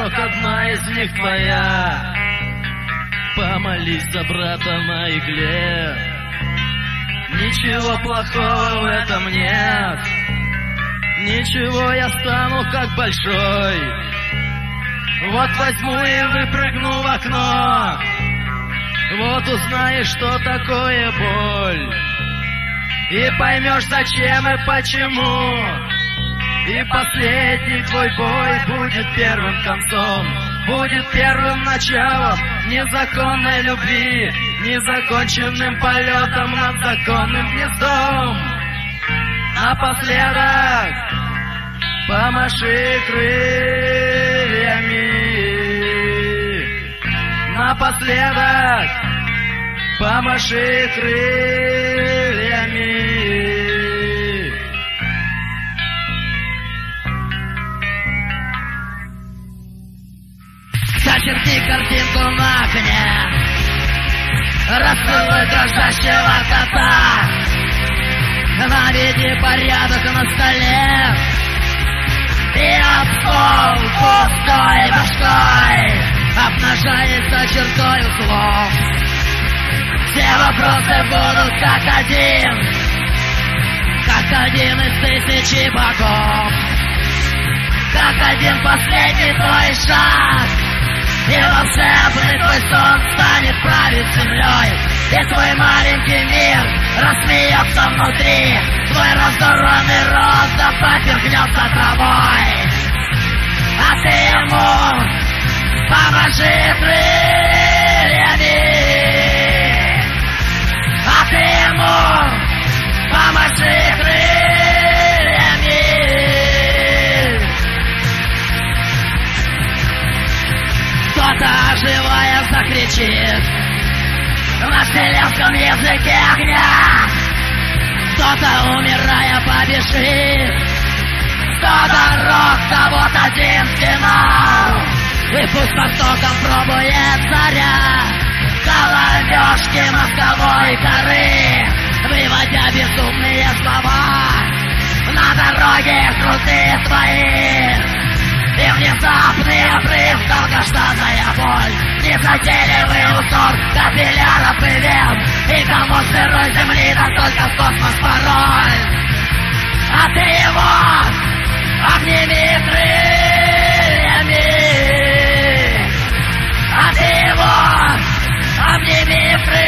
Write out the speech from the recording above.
вдруг одна из них твоя. Помолись за брата на игле. Ничего плохого в этом нет. Ничего, я стану как большой. Вот возьму и выпрыгну в окно. Вот узнаешь, что такое боль. И поймешь, зачем и почему. И последний твой бой будет первым концом. Будет первым началом незаконной любви, незаконченным полетом над законным гнездом. Напоследок помаши крыльями. Напоследок помаши крыльями. Зачерти картинку на окне, расцелуй дрожащего кота, наведи порядок на столе и об стол пустой башкой обнажается чертой слов. Все вопросы будут как один из тысячи богов, как один последний твой шаг. И волшебный твой сон станет править землей, и твой маленький мир рассмеется внутри. Твой раздорванный рот запахнется травой, а ты ему помаши крыльями. А ты ему помаши крыльями. Кто-то живая закричит на вселенском языке огня. Кто-то, умирая, побежит. 100 дорог, вот один финал. И пусть потоком пробует заря головешки мозговой коры, выводя безумные слова на дороге крутые твои. И внезапный обрыв, долгожданная боль, незатейливый узор капилляров и вен, и кому сырой земли, да только в космос пароль. А ты его обними крыльями. А ты его обними крыльями.